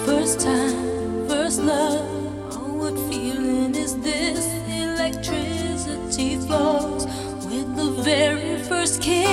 First time, first love. Oh, what feeling is this? Electricity flows with the very first kiss.